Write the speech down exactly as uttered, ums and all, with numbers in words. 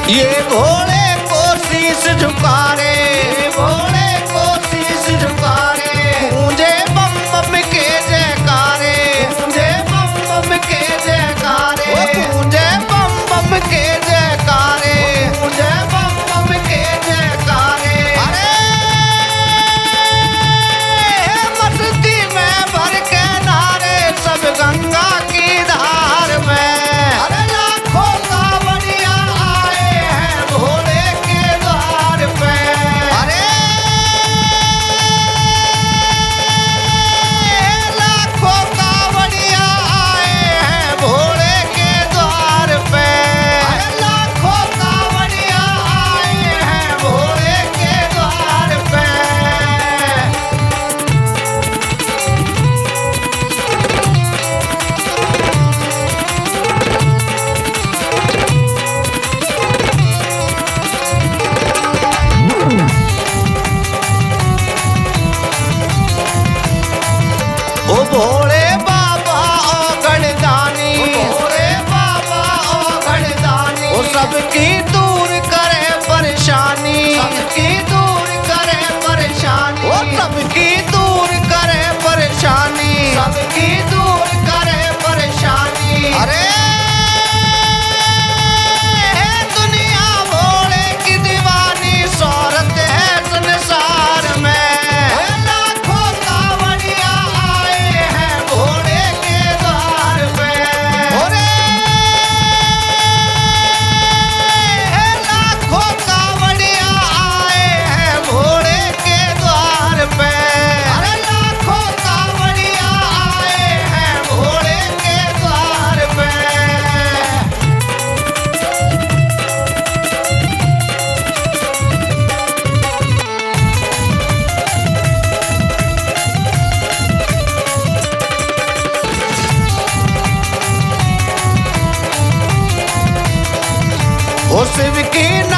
ये भोले को शीश झुका रे, ये भोले को शीश झुका रे। गूंजे बम बम के जयकारे, गूंजे बम बम के जयकारे, गूंजे बम बम के जयकारे, गूंजे बम बम के जयकारे। अरे मस्ती में भर के नारे सब गंगा की धार में। अरे लाखों कांवड़िया आए हैं भोले के द्वार पे। अरे लाखों कांवड़िया आए हैं भोले के द्वार पे। अरे लाखों कांवड़िया आए हैं भोले के द्वार पे। ओ भोले बाबा ओ गणदानी, भोले बाबा ओ गणदानी। ओ सबकी दूर करे परेशानी, सबकी दूर करे परेशानी। ओ सबकी दूर करे परेशानी, सबकी दूर करे परेशानी। अरे दुनिया भोले की दीवानी, शोहरत है संसार में। लाखों कांवड़िया आए हैं भोले के द्वार पे। अरे लाखों कांवड़िया आए हैं भोले के द्वार पे। अरे लाखों कांवड़िया आए हैं भोले के द्वार पे। ओ शिव की